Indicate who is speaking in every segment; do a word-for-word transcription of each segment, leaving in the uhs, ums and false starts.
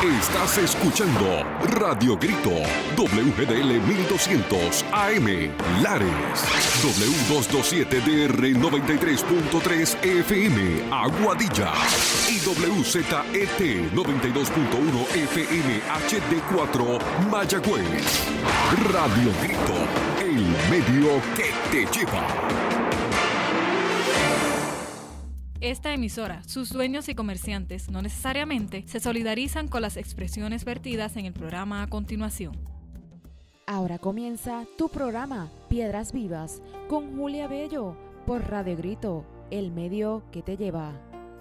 Speaker 1: Estás escuchando Radio Grito, W G D L mil doscientos A M, Lares, W doscientos veintisiete D R noventa y tres punto tres F M, Aguadilla, y W Z E T noventa y dos punto uno F M H D cuatro, Mayagüez. Radio Grito, el medio que te lleva.
Speaker 2: Esta emisora, sus dueños y comerciantes no necesariamente se solidarizan con las expresiones vertidas en el programa a continuación.
Speaker 3: Ahora comienza tu programa Piedras Vivas con Julia Bello por Radio Grito, el medio que te lleva.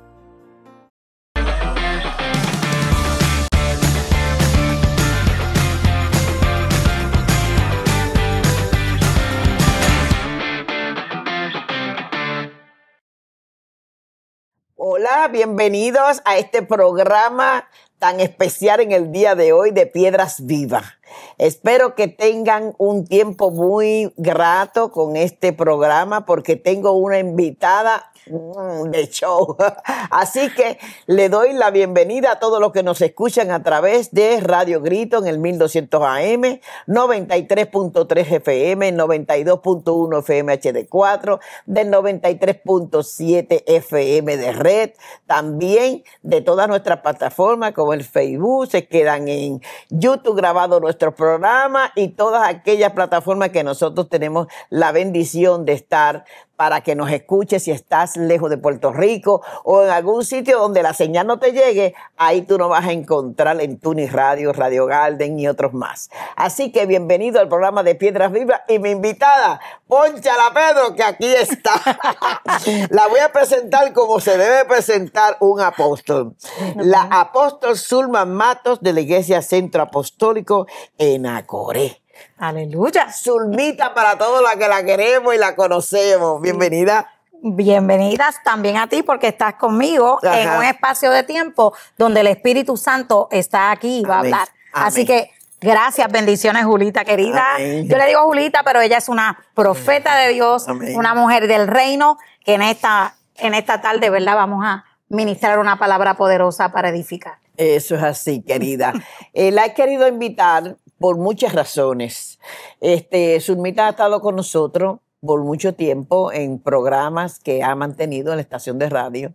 Speaker 4: Hola, bienvenidos a este programa tan especial en el día de hoy de Piedras Vivas. Espero que tengan un tiempo muy grato con este programa porque tengo una invitada de show. Así que le doy la bienvenida a todos los que nos escuchan a través de Radio Grito en el mil doscientos A M, noventa y tres punto tres F M, noventa y dos punto uno F M H D cuatro, del noventa y tres punto siete F M de Red, también de todas nuestras plataformas como el Facebook, se quedan en YouTube grabado nuestros programas y todas aquellas plataformas que nosotros tenemos la bendición de estar para que nos escuches si estás lejos de Puerto Rico o en algún sitio donde la señal no te llegue, ahí tú nos vas a encontrar en Tunis Radio, Radio Garden y otros más. Así que bienvenido al programa de Piedras Vivas y mi invitada, Pónchala Pedro, que aquí está. La voy a presentar como se debe presentar un apóstol. La apóstol Zulma Matos de la Iglesia Centro Apostólico en Acoré.
Speaker 5: Aleluya.
Speaker 4: Zulmita para todos los que la queremos y la conocemos. Bienvenida.
Speaker 5: Bienvenidas también a ti porque estás conmigo. Ajá. En un espacio de tiempo donde el Espíritu Santo está aquí y va Amén. A hablar. Amén. Así que gracias, bendiciones, Julita querida. Amén. Yo le digo Julita, pero ella es una profeta de Dios, Amén. Una mujer del reino que en esta, en esta tarde, ¿verdad? Vamos a ministrar una palabra poderosa para edificar.
Speaker 4: Eso es así, querida. eh, la he querido invitar por muchas razones. Este, Zulmita ha estado con nosotros por mucho tiempo en programas que ha mantenido en la estación de radio.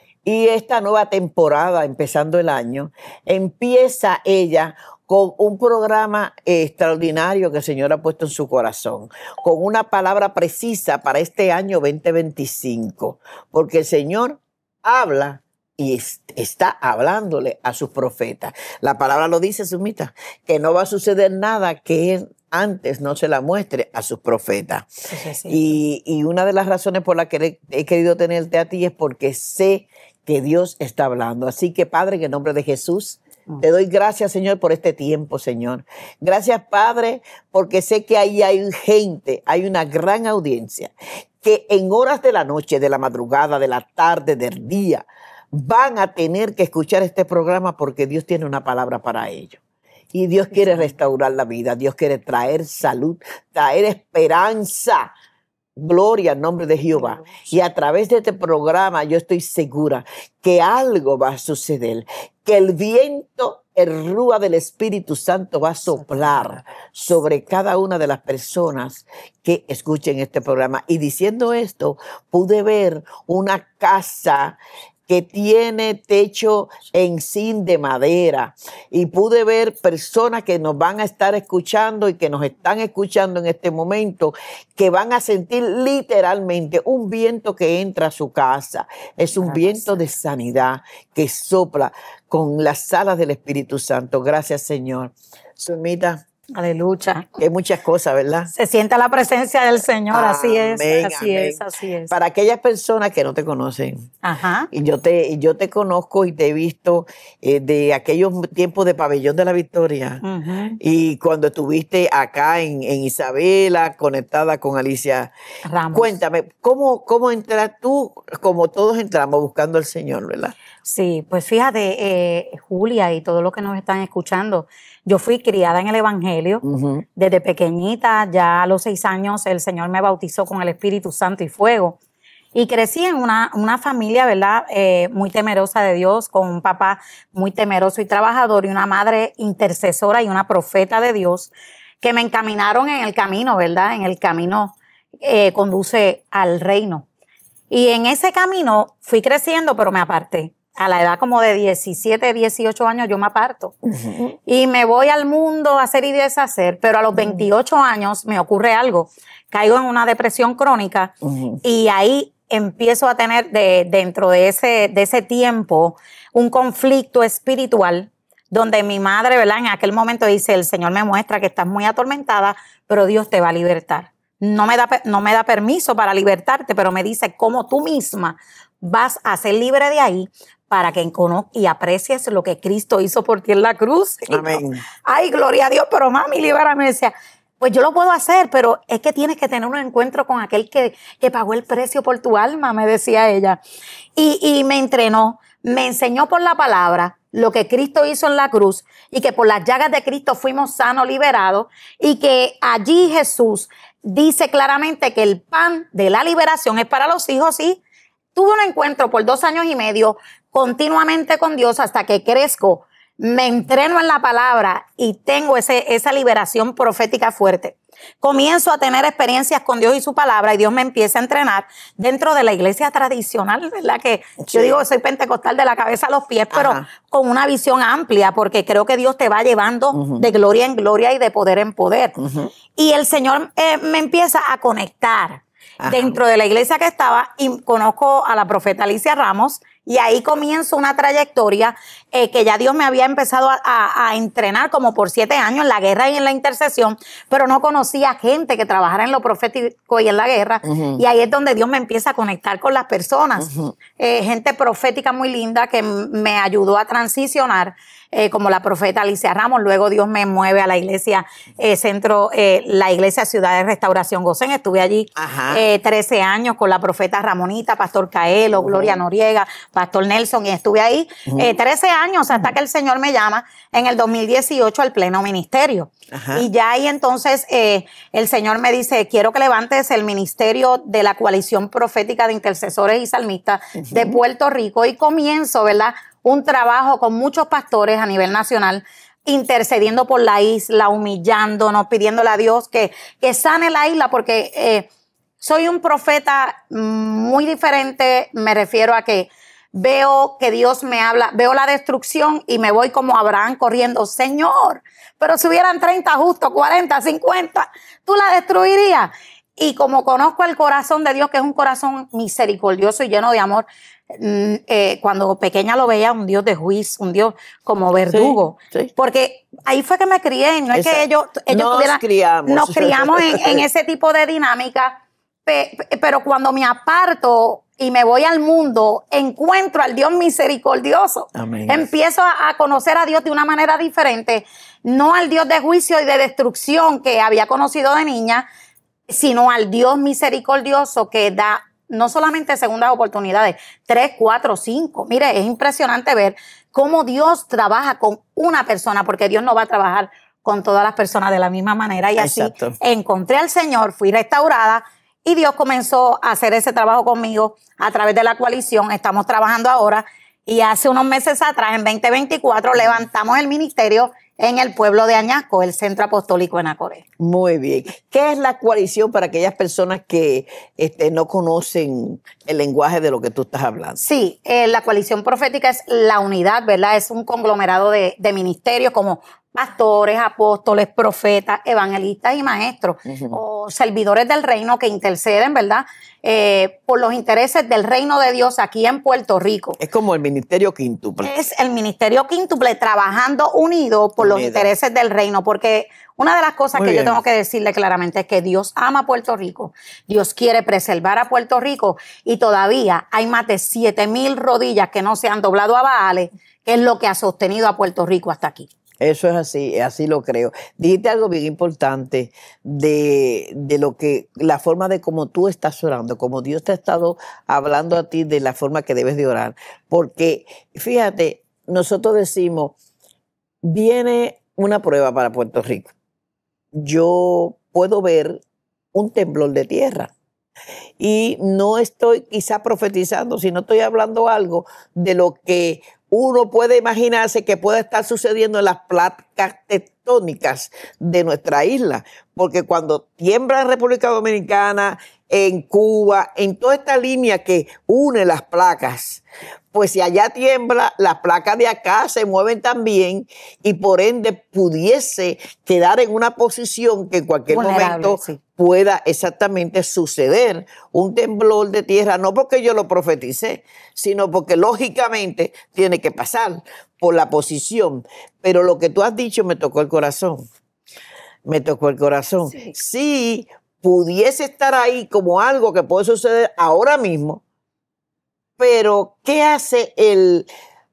Speaker 4: Y esta nueva temporada, empezando el año, empieza ella con un programa extraordinario que el Señor ha puesto en su corazón, con una palabra precisa para este año veinte veinticinco, porque el Señor habla y está hablándole a sus profetas. La palabra lo dice, Zulmita, que no va a suceder nada que él antes no se la muestre a sus profetas. Sí, sí, sí. Y, y una de las razones por las que he querido tenerte a ti es porque sé que Dios está hablando. Así que, Padre, en el nombre de Jesús, mm. te doy gracias, Señor, por este tiempo, Señor. Gracias, Padre, porque sé que ahí hay gente, hay una gran audiencia que en horas de la noche, de la madrugada, de la tarde, del día, van a tener que escuchar este programa porque Dios tiene una palabra para ellos. Y Dios quiere restaurar la vida, Dios quiere traer salud, traer esperanza. Gloria al nombre de Jehová. Y a través de este programa yo estoy segura que algo va a suceder, que el viento, el rúa del Espíritu Santo va a soplar sobre cada una de las personas que escuchen este programa. Y diciendo esto, pude ver una casa que tiene techo en zinc de madera y pude ver personas que nos van a estar escuchando y que nos están escuchando en este momento que van a sentir literalmente un viento que entra a su casa. Es un viento de sanidad que sopla con las alas del Espíritu Santo. Gracias, Señor. Zulmita.
Speaker 5: Aleluya.
Speaker 4: Hay muchas cosas, ¿verdad?
Speaker 5: Se siente la presencia del Señor,
Speaker 4: amén,
Speaker 5: así es, así
Speaker 4: amén.
Speaker 5: es, así es.
Speaker 4: Para aquellas personas que no te conocen,
Speaker 5: Ajá.
Speaker 4: y yo te, yo te conozco y te he visto eh, de aquellos tiempos de Pabellón de la Victoria, uh-huh. y cuando estuviste acá en, en Isabela, conectada con Alicia Ramos. Cuéntame, ¿cómo, cómo entras tú, como todos entramos buscando al Señor, ¿verdad?
Speaker 5: Sí, pues fíjate, eh, Julia y todos los que nos están escuchando, yo fui criada en el Evangelio, uh-huh. desde pequeñita, ya a los seis años el Señor me bautizó con el Espíritu Santo y fuego, Y crecí en una, una familia, ¿verdad? Eh, muy temerosa de Dios, con un papá muy temeroso y trabajador y una madre intercesora y una profeta de Dios que me encaminaron en el camino, ¿verdad? En el camino eh, conduce al reino. Y en ese camino fui creciendo, pero me aparté. A la edad como de diecisiete, dieciocho años yo me aparto. Uh-huh. Y me voy al mundo a hacer y deshacer, pero a los veintiocho años me ocurre algo. Caigo en una depresión crónica uh-huh. y ahí empiezo a tener de, dentro de ese, de ese tiempo un conflicto espiritual donde mi madre, ¿verdad? En aquel momento dice, el Señor me muestra que estás muy atormentada, pero Dios te va a libertar. No me da, no me da permiso para libertarte, pero me dice cómo tú misma vas a ser libre de ahí para que conozcas y aprecies lo que Cristo hizo por ti en la cruz.
Speaker 4: Amén.
Speaker 5: Ay, gloria a Dios, pero mami, libérame. Decía, pues yo lo puedo hacer, pero es que tienes que tener un encuentro con aquel que, que pagó el precio por tu alma, me decía ella. Y, y me entrenó, me enseñó por la palabra lo que Cristo hizo en la cruz y que por las llagas de Cristo fuimos sanos, liberados y que allí Jesús dice claramente que el pan de la liberación es para los hijos y tuve un encuentro por dos años y medio continuamente con Dios hasta que crezco. Me entreno en la palabra y tengo ese, esa liberación profética fuerte. Comienzo a tener experiencias con Dios y su palabra y Dios me empieza a entrenar dentro de la iglesia tradicional, ¿verdad? Que sí. Yo digo que soy pentecostal de la cabeza a los pies, pero Ajá. con una visión amplia porque creo que Dios te va llevando uh-huh. de gloria en gloria y de poder en poder. Uh-huh. Y el Señor eh, me empieza a conectar Ajá. dentro de la iglesia que estaba y conozco a la profeta Alicia Ramos. Y ahí comienzo una trayectoria eh, que ya Dios me había empezado a, a, a entrenar como por siete años en la guerra y en la intercesión, pero no conocía gente que trabajara en lo profético y en la guerra. Uh-huh. Y ahí es donde Dios me empieza a conectar con las personas. Uh-huh. Eh, gente profética muy linda que m- me ayudó a transicionar, eh, como la profeta Alicia Ramos. Luego Dios me mueve a la iglesia eh, centro, eh, la iglesia Ciudad de Restauración Gosén. Estuve allí eh, trece años con la profeta Ramonita, Pastor Caelo, uh-huh. Gloria Noriega, Pastor Nelson, y estuve ahí uh-huh. eh, trece años hasta que el Señor me llama en el dos mil dieciocho al pleno ministerio. Uh-huh. Y ya ahí entonces eh, el Señor me dice, quiero que levantes el ministerio de la coalición profética de intercesores y salmistas uh-huh. de Puerto Rico y comienzo, ¿verdad?, un trabajo con muchos pastores a nivel nacional, intercediendo por la isla, humillándonos, pidiéndole a Dios que, que sane la isla, porque eh, soy un profeta muy diferente, me refiero a que veo que Dios me habla, veo la destrucción y me voy como Abraham corriendo, Señor, pero si hubieran treinta justos, cuarenta, cincuenta, ¿tú la destruirías? Y como conozco el corazón de Dios, que es un corazón misericordioso y lleno de amor, eh, cuando pequeña lo veía un Dios de juicio, un Dios como verdugo. Sí, sí. Porque ahí fue que me crié, no es Esa, que ellos, ellos
Speaker 4: nos
Speaker 5: tuvieran,
Speaker 4: criamos.
Speaker 5: Nos criamos en, en ese tipo de dinámica, pe, pero cuando me aparto y me voy al mundo, encuentro al Dios misericordioso. Amén. Empiezo a, a conocer a Dios de una manera diferente, no al Dios de juicio y de destrucción que había conocido de niña, sino al Dios misericordioso que da no solamente segundas oportunidades, tres, cuatro, cinco. Mire, es impresionante ver cómo Dios trabaja con una persona, porque Dios no va a trabajar con todas las personas de la misma manera. Y así Exacto. encontré al Señor, fui restaurada y Dios comenzó a hacer ese trabajo conmigo a través de la coalición. Estamos trabajando ahora y hace unos meses atrás, en veinte veinticuatro, levantamos el ministerio en el pueblo de Añasco, el Centro Apostólico en Acoré.
Speaker 4: Muy bien. ¿Qué es la coalición para aquellas personas que este, no conocen el lenguaje de lo que tú estás hablando?
Speaker 5: Sí, eh, la coalición profética es la unidad, ¿verdad? Es un conglomerado de, de ministerios como pastores, apóstoles, profetas, evangelistas y maestros, uh-huh. o servidores del reino que interceden, ¿verdad?, eh, por los intereses del reino de Dios aquí en Puerto Rico.
Speaker 4: Es como el ministerio quíntuple.
Speaker 5: Es el ministerio quíntuple trabajando unido por Unida. Los intereses del reino, porque una de las cosas Muy que bien. Yo tengo que decirle claramente es que Dios ama a Puerto Rico, Dios quiere preservar a Puerto Rico y todavía hay más de siete mil rodillas que no se han doblado a Baales, que es lo que ha sostenido a Puerto Rico hasta aquí.
Speaker 4: Eso es así, así lo creo. Dijiste algo bien importante de, de lo que, la forma de cómo tú estás orando, como Dios te ha estado hablando a ti de la forma que debes de orar. Porque, fíjate, nosotros decimos, viene una prueba para Puerto Rico. Yo puedo ver un temblor de tierra. Y no estoy quizá profetizando, sino estoy hablando algo de lo que uno puede imaginarse que pueda estar sucediendo en las placas tectónicas de nuestra isla. Porque cuando tiembla en República Dominicana, en Cuba, en toda esta línea que une las placas, pues si allá tiembla, las placas de acá se mueven también y por ende pudiese quedar en una posición que en cualquier
Speaker 5: vulnerable,
Speaker 4: momento
Speaker 5: sí.
Speaker 4: pueda exactamente suceder un temblor de tierra, no porque yo lo profeticé, sino porque lógicamente tiene que pasar por la posición. Pero lo que tú has dicho me tocó el corazón, me tocó el corazón. Sí, sí pudiese estar ahí como algo que puede suceder ahora mismo, pero ¿qué hace el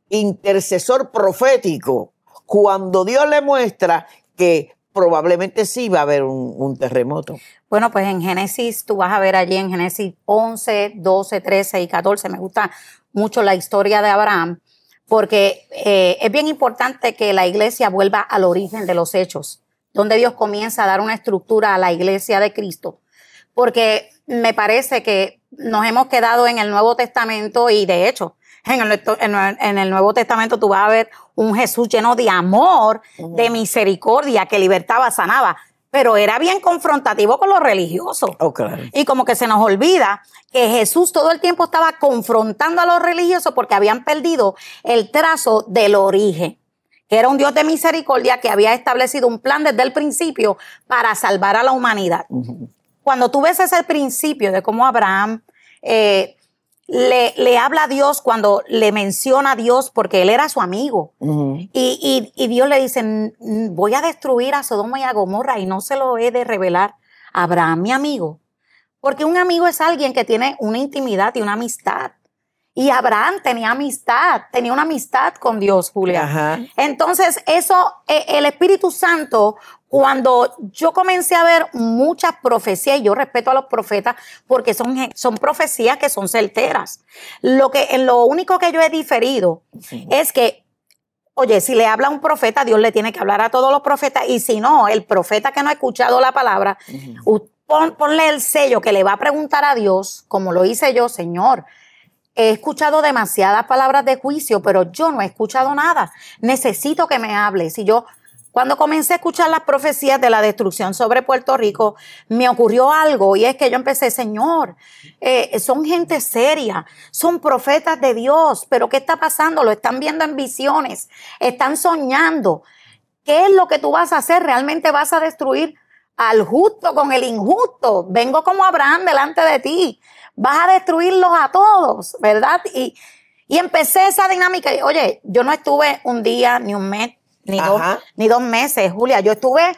Speaker 4: intercesor profético cuando Dios le muestra que probablemente sí va a haber un, un terremoto?
Speaker 5: Bueno, pues en Génesis, tú vas a ver allí en Génesis once, doce, trece y catorce, me gusta mucho la historia de Abraham, porque eh, es bien importante que la iglesia vuelva al origen de los hechos, donde Dios comienza a dar una estructura a la iglesia de Cristo, porque me parece que nos hemos quedado en el Nuevo Testamento y de hecho, en el, en el Nuevo Testamento tú vas a ver un Jesús lleno de amor, uh-huh. de misericordia, que libertaba, sanaba, pero era bien confrontativo con los religiosos.
Speaker 4: Oh, claro.
Speaker 5: Y como que se nos olvida que Jesús todo el tiempo estaba confrontando a los religiosos porque habían perdido el trazo del origen, que era un Dios de misericordia que había establecido un plan desde el principio para salvar a la humanidad. Uh-huh. Cuando tú ves ese principio de cómo Abraham eh, le, le habla a Dios, cuando le menciona a Dios, porque él era su amigo, uh-huh. y, y, y Dios le dice, voy a destruir a Sodoma y a Gomorra y no se lo he de revelar a Abraham, mi amigo. Porque un amigo es alguien que tiene una intimidad y una amistad. Y Abraham tenía amistad, tenía una amistad con Dios, Julia. Ajá. Entonces, eso, el Espíritu Santo, cuando yo comencé a ver muchas profecías, y yo respeto a los profetas porque son, son profecías que son certeras. Lo que, en lo único que yo he diferido sí. es que, oye, si le habla a un profeta, Dios le tiene que hablar a todos los profetas. Y si no, el profeta que no ha escuchado la palabra, uh-huh. pon, ponle el sello que le va a preguntar a Dios, como lo hice yo, Señor. He escuchado demasiadas palabras de juicio, pero yo no he escuchado nada. Necesito que me hables. Y yo, cuando comencé a escuchar las profecías de la destrucción sobre Puerto Rico, me ocurrió algo y es que yo empecé, Señor, eh, son gente seria, son profetas de Dios, pero ¿qué está pasando? Lo están viendo en visiones, están soñando. ¿Qué es lo que tú vas a hacer? ¿Realmente vas a destruir al justo con el injusto? Vengo como Abraham delante de ti. Vas a destruirlos a todos, ¿verdad? Y, y empecé esa dinámica. Y, oye, yo no estuve un día, ni un mes, ni, dos, ni dos meses, Julia. Yo estuve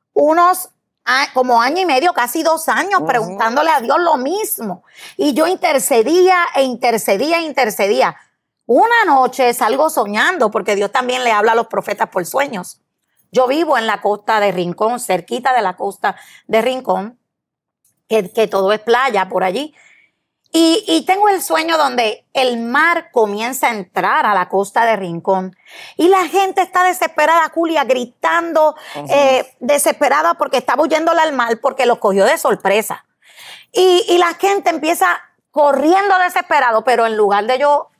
Speaker 5: unos, como año y medio, casi dos años, uh-huh. preguntándole a Dios lo mismo. Y yo intercedía e intercedía e intercedía. Una noche salgo soñando, porque Dios también le habla a los profetas por sueños. Yo vivo en la costa de Rincón, cerquita de la costa de Rincón, que, que todo es playa por allí. Y, y tengo el sueño donde el mar comienza a entrar a la costa de Rincón. Y la gente está desesperada, Julia, gritando, uh-huh. eh, desesperada porque estaba huyéndole al mar, porque los cogió de sorpresa. Y, y la gente empieza corriendo desesperado, pero en lugar de yo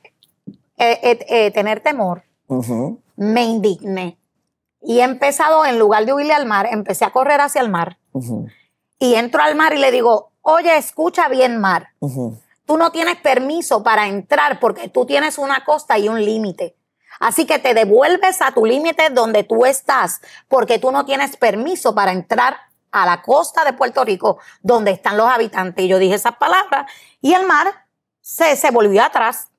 Speaker 5: eh, eh, eh, tener temor, uh-huh. me indigné. Y he empezado, en lugar de huirle al mar, empecé a correr hacia el mar. Uh-huh. Y entro al mar y le digo, oye, escucha bien, mar. Uh-huh. Tú no tienes permiso para entrar porque tú tienes una costa y un límite. Así que te devuelves a tu límite donde tú estás porque tú no tienes permiso para entrar a la costa de Puerto Rico donde están los habitantes. Y yo dije esas palabras y el mar se, se volvió atrás.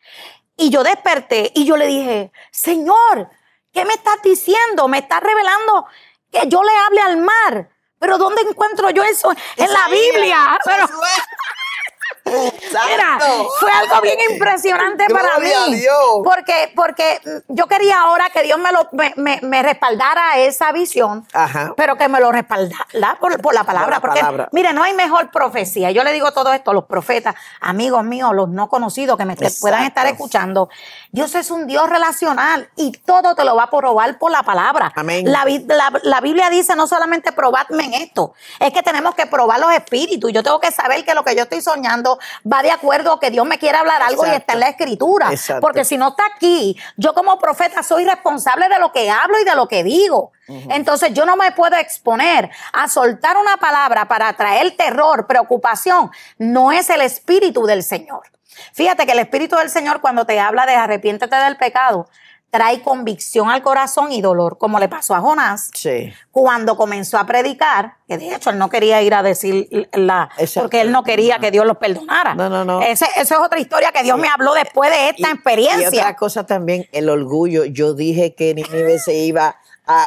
Speaker 5: Y yo desperté y yo le dije, Señor, ¿qué me estás diciendo? Me estás revelando que yo le hable al mar. ¿Pero dónde encuentro yo eso? En la Biblia. Pero, Mira, fue algo bien impresionante para mí. Porque, porque yo quería ahora que Dios me, lo, me, me, me respaldara esa visión, Ajá. pero que me lo respaldara por, por la palabra. Por la porque, palabra. Mire, no hay mejor profecía. Yo le digo todo esto a los profetas, amigos míos, los no conocidos que me te, puedan estar escuchando. Dios es un Dios relacional y todo te lo va a probar por la palabra. Amén. La, la, la Biblia dice no solamente probadme en esto, es que tenemos que probar los espíritus. Yo tengo que saber que lo que yo estoy soñando va de acuerdo a que Dios me quiere hablar algo Exacto. y está en la escritura. Exacto. Porque si no está aquí, yo como profeta soy responsable de lo que hablo y de lo que digo. Uh-huh. Entonces yo no me puedo exponer a soltar una palabra para traer terror, preocupación. No es el espíritu del Señor. Fíjate que el espíritu del Señor cuando te habla de arrepiéntete del pecado, trae convicción al corazón y dolor, como le pasó a Jonás. Sí. Cuando comenzó a predicar, que de hecho él no quería ir a decir la, Exacto. porque él no quería que Dios los perdonara. No, no, no. Ese, esa es otra historia que Dios sí. me habló después de esta y, experiencia.
Speaker 4: Y otra cosa también, el orgullo. Yo dije que Nínive se iba a...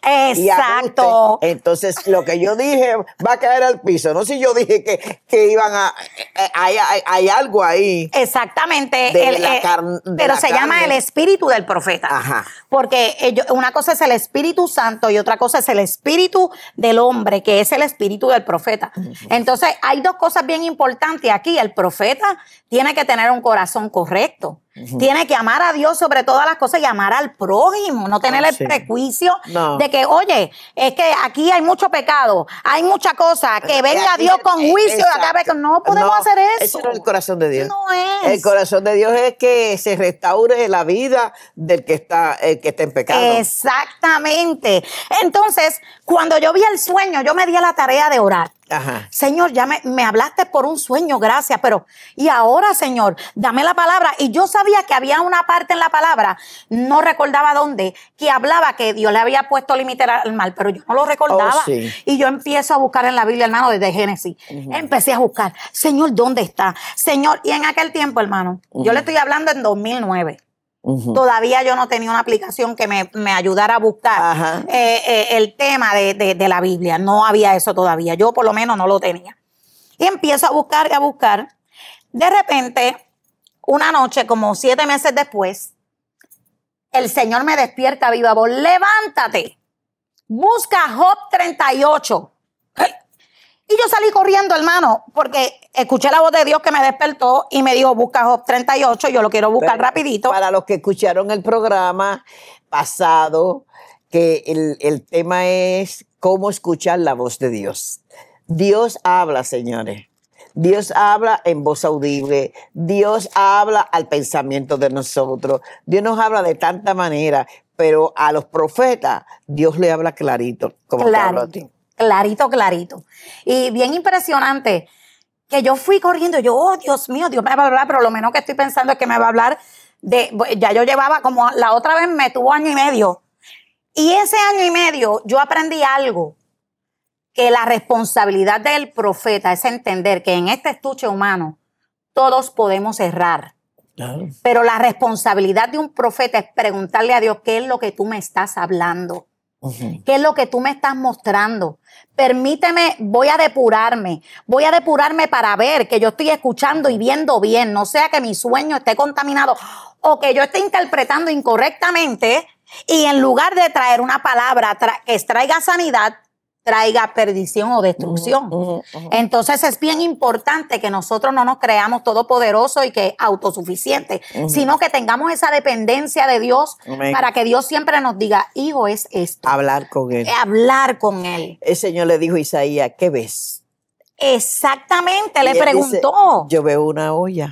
Speaker 5: Exacto.
Speaker 4: Y a Entonces, lo que yo dije va a caer al piso. No sé si yo dije que, que iban a... Hay, hay, hay algo ahí.
Speaker 5: Exactamente.
Speaker 4: De
Speaker 5: el,
Speaker 4: la car- de
Speaker 5: pero
Speaker 4: la
Speaker 5: se
Speaker 4: carne.
Speaker 5: llama el espíritu del profeta.
Speaker 4: Ajá.
Speaker 5: Porque ellos, una cosa es el Espíritu Santo y otra cosa es el espíritu del hombre, que es el espíritu del profeta. Uh-huh. Entonces, hay dos cosas bien importantes aquí. El profeta tiene que tener un corazón correcto. Uh-huh. Tiene que amar a Dios sobre todas las cosas y amar al prójimo, no tener oh, el sí. prejuicio no. de que, oye, es que aquí hay mucho pecado, hay mucha cosa, que venga aquí, Dios con juicio. Acá, no podemos no, hacer eso.
Speaker 4: Eso no es el corazón de Dios.
Speaker 5: No es.
Speaker 4: El corazón de Dios es que se restaure la vida del que está, el que está en pecado.
Speaker 5: Exactamente. Entonces, cuando yo vi el sueño, yo me di a la tarea de orar. Ajá. Señor, ya me, me hablaste por un sueño, gracias, pero y ahora, Señor, dame la palabra. Y yo sabía que había una parte en la palabra, no recordaba dónde, que hablaba que Dios le había puesto límite al mal, pero yo no lo recordaba. Oh, sí. Y yo empiezo a buscar en la Biblia, hermano, desde Génesis. Uh-huh. Empecé a buscar, Señor, ¿dónde está? Señor, y en aquel tiempo, hermano, uh-huh. yo le estoy hablando en dos mil nueve. Uh-huh. Todavía yo no tenía una aplicación que me, me ayudara a buscar eh, eh, el tema de, de, de la Biblia. No había eso todavía. Yo por lo menos no lo tenía. Y empiezo a buscar y a buscar. De repente, una noche, como siete meses después, el Señor me despierta viva voz. Levántate. Busca Job treinta y ocho. Y yo salí corriendo, hermano, porque escuché la voz de Dios que me despertó y me dijo, busca Job treinta y ocho, yo lo quiero buscar Pero, rapidito.
Speaker 4: Para los que escucharon el programa pasado, que el, el tema es cómo escuchar la voz de Dios. Dios habla, señores. Dios habla en voz audible. Dios habla al pensamiento de nosotros. Dios nos habla de tanta manera, pero a los profetas Dios le habla clarito, como te hablo a ti.
Speaker 5: Clarito, clarito. Y bien impresionante que yo fui corriendo. Yo, oh, Dios mío, Dios me va a hablar, pero lo menos que estoy pensando es que me va a hablar de... Ya yo llevaba como la otra vez me tuvo año y medio. Y ese año y medio yo aprendí algo. Que la responsabilidad del profeta es entender que en este estuche humano todos podemos errar. Claro. Pero la responsabilidad de un profeta es preguntarle a Dios qué es lo que tú me estás hablando. Uh-huh. ¿Qué es lo que tú me estás mostrando? Permíteme, voy a depurarme, voy a depurarme para ver que yo estoy escuchando y viendo bien, no sea que mi sueño esté contaminado o que yo esté interpretando incorrectamente y en lugar de traer una palabra tra- que traiga sanidad, traiga perdición o destrucción. Uh-huh, uh-huh, uh-huh. Entonces es bien importante que nosotros no nos creamos todopoderosos y que autosuficientes, uh-huh. sino que tengamos esa dependencia de Dios Amén. Para que Dios siempre nos diga, hijo, es esto.
Speaker 4: Hablar con Él.
Speaker 5: Hablar con Él.
Speaker 4: El Señor le dijo a Isaías, ¿qué ves?
Speaker 5: Exactamente,
Speaker 4: y
Speaker 5: le preguntó.
Speaker 4: Dice, yo veo una olla.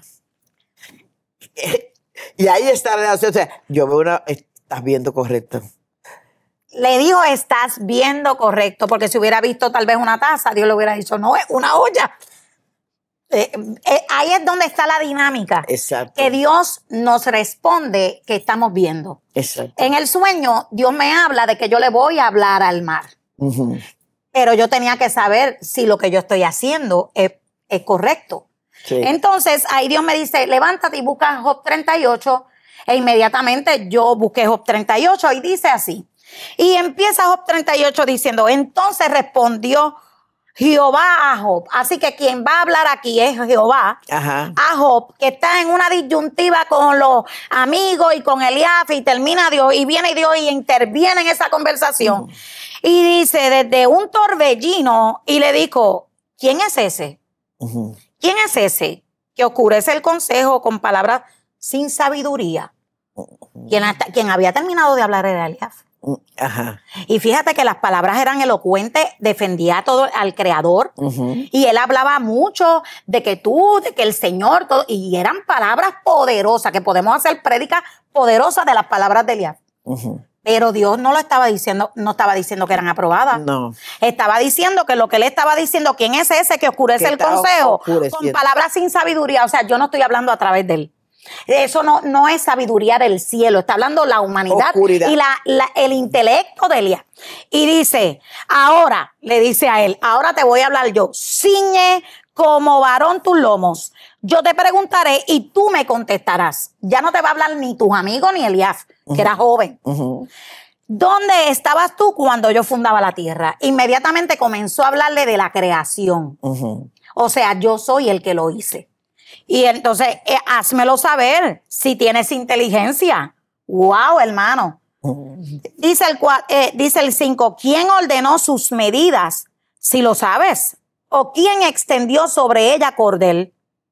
Speaker 4: Y ahí está la relación. O sea, yo veo una... Estás viendo correcto.
Speaker 5: Le dijo, estás viendo correcto, porque si hubiera visto tal vez una taza, Dios le hubiera dicho, no, es una olla. Eh, eh, ahí es donde está la dinámica.
Speaker 4: Exacto.
Speaker 5: Que Dios nos responde que estamos viendo.
Speaker 4: Exacto.
Speaker 5: En el sueño, Dios me habla de que yo le voy a hablar al mar. Uh-huh. Pero yo tenía que saber si lo que yo estoy haciendo es, es correcto. Sí. Entonces, ahí Dios me dice, levántate y busca Job treinta y ocho. E inmediatamente yo busqué Job treinta y ocho y dice así. Y empieza Job treinta y ocho diciendo, entonces respondió Jehová a Job. Así que quien va a hablar aquí es Jehová.
Speaker 4: Ajá.
Speaker 5: A Job, que está en una disyuntiva con los amigos y con Eliab, y termina Dios, y viene Dios y interviene en esa conversación. Uh-huh. Y dice, desde un torbellino, y le dijo, ¿quién es ese? Uh-huh. ¿Quién es ese que oscurece el consejo con palabras sin sabiduría? Uh-huh. ¿Quién, quien había terminado de hablar era Eliab.
Speaker 4: Ajá.
Speaker 5: Y fíjate que las palabras eran elocuentes, defendía todo al Creador, uh-huh. y él hablaba mucho de que tú, de que el Señor, todo, y eran palabras poderosas, que podemos hacer prédicas poderosas de las palabras de Eliab. Uh-huh. Pero Dios no lo estaba diciendo, no estaba diciendo que eran aprobadas.
Speaker 4: No.
Speaker 5: Estaba diciendo que lo que él estaba diciendo, ¿quién es ese que oscurece el consejo? Con palabras sin sabiduría. O sea, yo no estoy hablando a través de él. Eso no, no es sabiduría del cielo, está hablando la humanidad Oscuridad. y la, la, el intelecto de Elías. Y dice, ahora, le dice a él, ahora te voy a hablar yo, ciñe como varón tus lomos, yo te preguntaré y tú me contestarás. Ya no te va a hablar ni tus amigos ni Elías, uh-huh. que era joven. Uh-huh. ¿Dónde estabas tú cuando yo fundaba la tierra? Inmediatamente comenzó a hablarle de la creación. Uh-huh. O sea, yo soy el que lo hice. Y entonces, eh, házmelo saber si tienes inteligencia. ¡Wow, hermano! Dice el eh, dice el cinco, ¿quién ordenó sus medidas? Si lo sabes. ¿O quién extendió sobre ella cordel?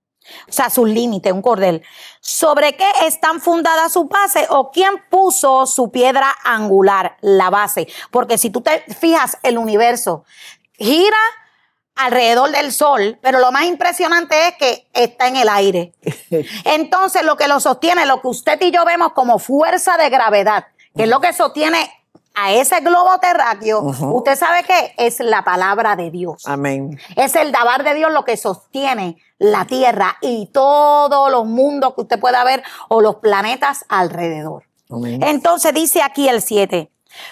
Speaker 5: O sea, sus límites, un cordel. ¿Sobre qué están fundadas sus bases? ¿O quién puso su piedra angular, la base? Porque si tú te fijas, el universo gira alrededor del sol, pero lo más impresionante es que está en el aire. Entonces, lo que lo sostiene, lo que usted y yo vemos como fuerza de gravedad, que es lo que sostiene a ese globo terráqueo, uh-huh. usted sabe que es la palabra de Dios.
Speaker 4: Amén.
Speaker 5: Es el dabar de Dios lo que sostiene la tierra y todos los mundos que usted pueda ver o los planetas alrededor. Amén. Entonces, dice aquí el siete,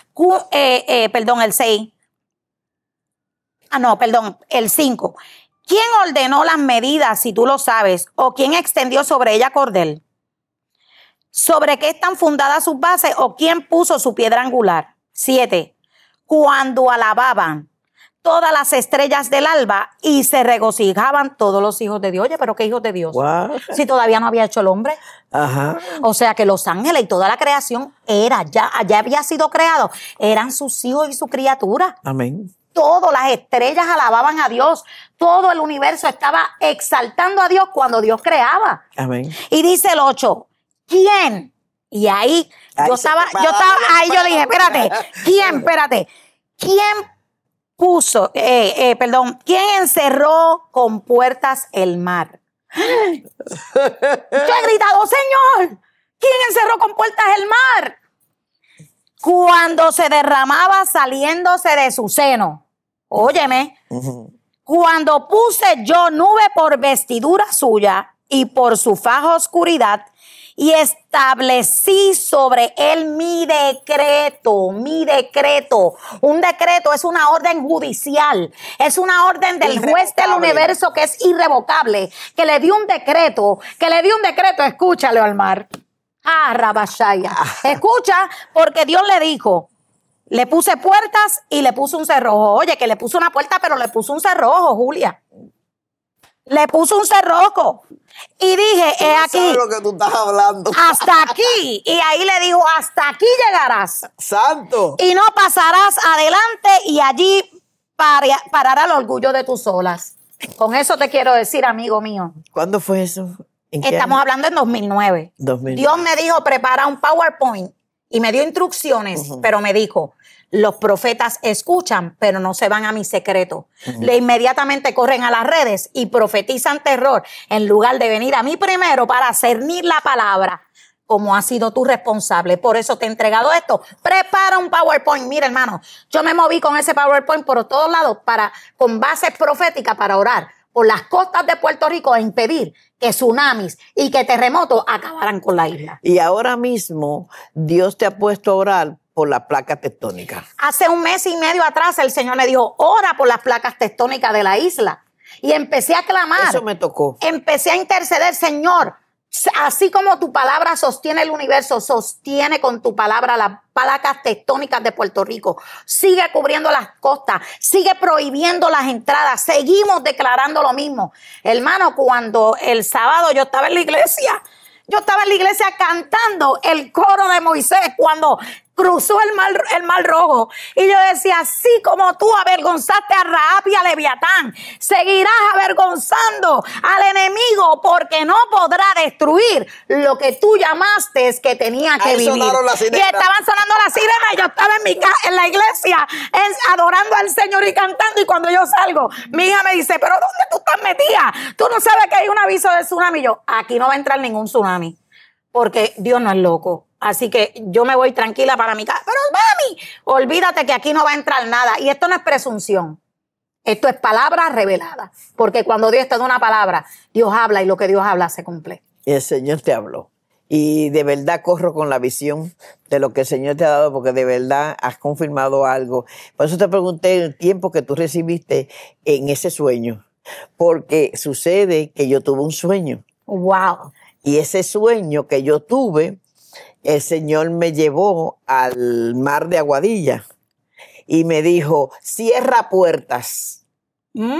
Speaker 5: eh, eh, perdón, el seis, Ah, no, perdón, el cinco. ¿Quién ordenó las medidas, si tú lo sabes? ¿O quién extendió sobre ella cordel? ¿Sobre qué están fundadas sus bases? ¿O quién puso su piedra angular? Siete. Cuando alababan todas las estrellas del alba y se regocijaban todos los hijos de Dios. Oye, pero ¿qué hijos de Dios?
Speaker 4: Wow.
Speaker 5: Si todavía no había hecho el hombre.
Speaker 4: Ajá.
Speaker 5: O sea que los ángeles y toda la creación era, ya, ya había sido creado. Eran sus hijos y su criatura.
Speaker 4: Amén.
Speaker 5: Todas las estrellas alababan a Dios. Todo el universo estaba exaltando a Dios cuando Dios creaba.
Speaker 4: Amén.
Speaker 5: Y dice el ocho, ¿quién? Y ahí Ay, yo estaba, yo estaba, ahí yo dije, espérate, ¿quién? Espérate. ¿Quién puso, eh, eh, perdón, quién encerró con puertas el mar? Yo he gritado, Señor, ¿quién encerró con puertas el mar? Cuando se derramaba saliéndose de su seno. Óyeme. Uh-huh. Cuando puse yo nube por vestidura suya y por su faja oscuridad y establecí sobre él mi decreto, mi decreto. Un decreto es una orden judicial, es una orden del juez del universo que es irrevocable, que le dio un decreto, que le dio un decreto, escúchale al mar. Ah, Rabashaya. Escucha, porque Dios le dijo, le puse puertas y le puso un cerrojo. Oye, que le puso una puerta, pero le puso un cerrojo, Julia. Le puso un cerrojo. Y dije, he aquí.
Speaker 4: ¿Sabes lo que tú estás hablando?
Speaker 5: Hasta aquí. Y ahí le dijo, hasta aquí llegarás.
Speaker 4: Santo.
Speaker 5: Y no pasarás adelante y allí para, parará el orgullo de tus olas. Con eso te quiero decir, amigo mío.
Speaker 4: ¿Cuándo fue eso?
Speaker 5: Estamos año? hablando en dos mil nueve.
Speaker 4: dos mil nueve.
Speaker 5: Dios me dijo, prepara un PowerPoint y me dio instrucciones, uh-huh. pero me dijo, los profetas escuchan, pero no se van a mi secreto. Uh-huh. Le inmediatamente corren a las redes y profetizan terror en lugar de venir a mí primero para cernir la palabra, como has sido tú responsable. Por eso te he entregado esto. Prepara un PowerPoint. Mira, hermano, yo me moví con ese PowerPoint por todos lados para, con bases proféticas para orar por las costas de Puerto Rico e impedir que tsunamis y que terremotos acabaran con la isla.
Speaker 4: Y ahora mismo Dios te ha puesto a orar por las placas tectónicas.
Speaker 5: Hace un mes y medio atrás el Señor me dijo, ora por las placas tectónicas de la isla. Y empecé a clamar.
Speaker 4: Eso me tocó.
Speaker 5: Empecé a interceder, Señor, Así como tu palabra sostiene el universo, sostiene con tu palabra las placas tectónicas de Puerto Rico. Sigue cubriendo las costas, sigue prohibiendo las entradas. Seguimos declarando lo mismo. Hermano, cuando el sábado yo estaba en la iglesia, yo estaba en la iglesia cantando el coro de Moisés cuando cruzó el mar, el mar rojo. Y yo decía, así como tú avergonzaste a Rahab y a Leviatán, seguirás avergonzando al enemigo, porque no podrá destruir lo que tú llamaste que tenía que
Speaker 4: Ahí
Speaker 5: vivir.
Speaker 4: sonaron las sirenas.
Speaker 5: Y estaban sonando las sirenas y yo estaba en, mi ca- en la iglesia en, adorando al Señor y cantando. Y cuando yo salgo, mi hija me dice, ¿pero dónde tú estás metida? Tú no sabes que hay un aviso de tsunami. Y yo, aquí no va a entrar ningún tsunami, porque Dios no es loco. Así que yo me voy tranquila para mi casa. Pero mami, olvídate que aquí no va a entrar nada. Y esto no es presunción. Esto es palabra revelada. Porque cuando Dios te da una palabra, Dios habla y lo que Dios habla se cumple.
Speaker 4: Y el Señor te habló. Y de verdad corro con la visión de lo que el Señor te ha dado, porque de verdad has confirmado algo. Por eso te pregunté el tiempo que tú recibiste en ese sueño. Porque sucede que yo tuve un sueño.
Speaker 5: Wow.
Speaker 4: Y ese sueño que yo tuve, el Señor me llevó al mar de Aguadilla y me dijo, cierra puertas.
Speaker 5: Mm.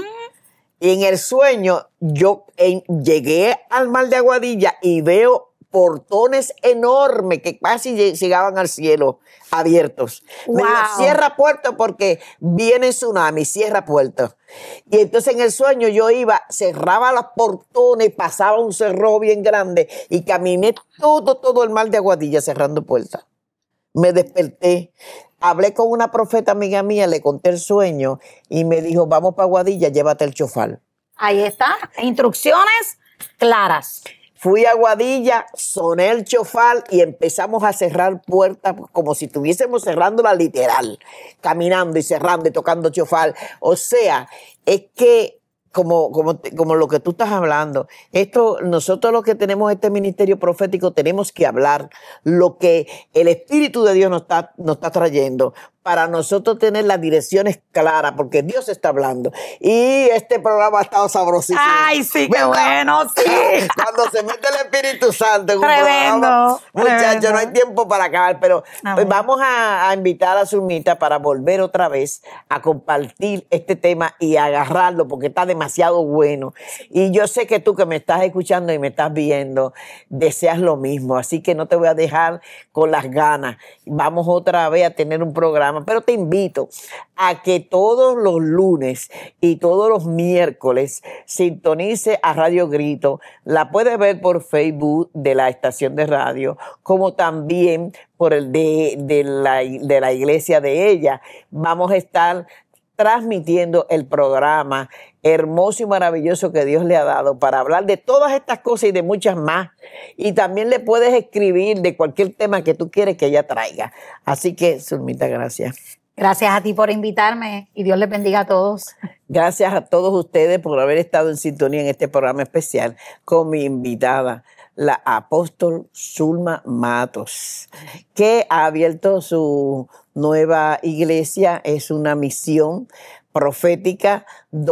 Speaker 4: Y en el sueño yo en, llegué al mar de Aguadilla y veo portones enormes que casi llegaban al cielo, abiertos.
Speaker 5: Wow.
Speaker 4: Me dijo, cierra puertas porque viene tsunami, cierra puertas. Y entonces en el sueño yo iba, cerraba los portones, pasaba un cerro bien grande y caminé todo, todo el mar de Aguadilla cerrando puertas. Me desperté, hablé con una profeta amiga mía, le conté el sueño y me dijo, vamos para Aguadilla, llévate el chofar.
Speaker 5: Ahí está, instrucciones claras.
Speaker 4: Fui a Aguadilla, soné el chofar y empezamos a cerrar puertas como si estuviésemos cerrándola literal, caminando y cerrando y tocando chofar. O sea, es que como, como, como lo que tú estás hablando, esto, nosotros los que tenemos este ministerio profético tenemos que hablar lo que el Espíritu de Dios nos está, nos está trayendo, para nosotros tener las direcciones claras, porque Dios está hablando. Y este programa ha estado sabrosísimo.
Speaker 5: Ay, sí, qué bueno, sí.
Speaker 4: Cuando se mete el Espíritu Santo en un
Speaker 5: Tremendo,
Speaker 4: programa, muchachos,
Speaker 5: tremendo.
Speaker 4: no hay tiempo para acabar, pero
Speaker 5: Amén.
Speaker 4: vamos a, a invitar a Zulmita para volver otra vez a compartir este tema y agarrarlo, porque está demasiado bueno. Y yo sé que tú que me estás escuchando y me estás viendo, deseas lo mismo, así que no te voy a dejar con las ganas. Vamos otra vez a tener un programa, pero te invito a que todos los lunes y todos los miércoles sintonice a Radio Grito. La puedes ver por Facebook de la estación de radio, como también por el de, de, la, de la iglesia de ella. Vamos a estar transmitiendo el programa hermoso y maravilloso que Dios le ha dado para hablar de todas estas cosas y de muchas más. Y también le puedes escribir de cualquier tema que tú quieres que ella traiga. Así que, Zulmita, gracias.
Speaker 5: Gracias a ti por invitarme y Dios les bendiga a todos.
Speaker 4: Gracias a todos ustedes por haber estado en sintonía en este programa especial con mi invitada, la apóstol Zulma Matos, que ha abierto su nueva iglesia. Es una misión profética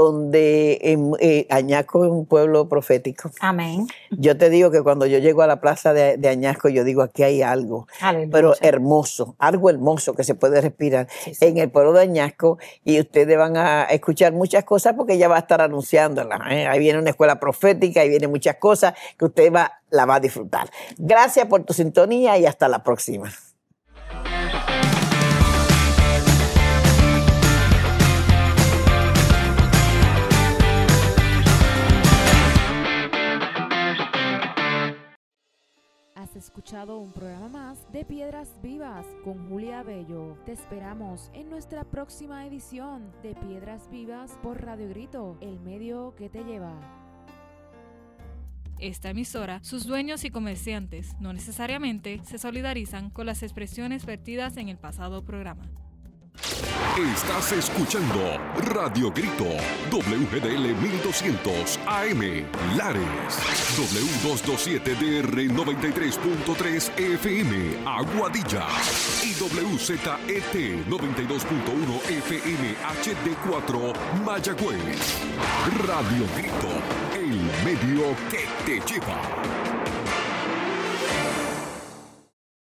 Speaker 4: donde en, eh, Añasco es un pueblo profético.
Speaker 5: Amén.
Speaker 4: Yo te digo que cuando yo llego a la plaza de, de Añasco, yo digo, aquí hay algo,
Speaker 5: Aleluya.
Speaker 4: pero hermoso, algo hermoso que se puede respirar
Speaker 5: Sí, sí.
Speaker 4: en el pueblo de Añasco, y ustedes van a escuchar muchas cosas porque ella va a estar anunciándolas. ¿eh? Ahí viene una escuela profética, ahí vienen muchas cosas que usted va, la va a disfrutar. Gracias por tu sintonía y hasta la próxima.
Speaker 3: Has escuchado un programa más de Piedras Vivas con Julia Bello. Te esperamos en nuestra próxima edición de Piedras Vivas por Radio Grito, el medio que te lleva.
Speaker 2: Esta emisora, sus dueños y comerciantes no necesariamente se solidarizan con las expresiones vertidas en el pasado programa.
Speaker 1: Estás escuchando Radio Grito, W G D L mil doscientos A M, Lares, W doscientos veintisiete D R noventa y tres punto tres F M, Aguadilla, y W Z E T noventa y dos punto uno F M H D cuatro, Mayagüez. Radio Grito, el medio que te lleva.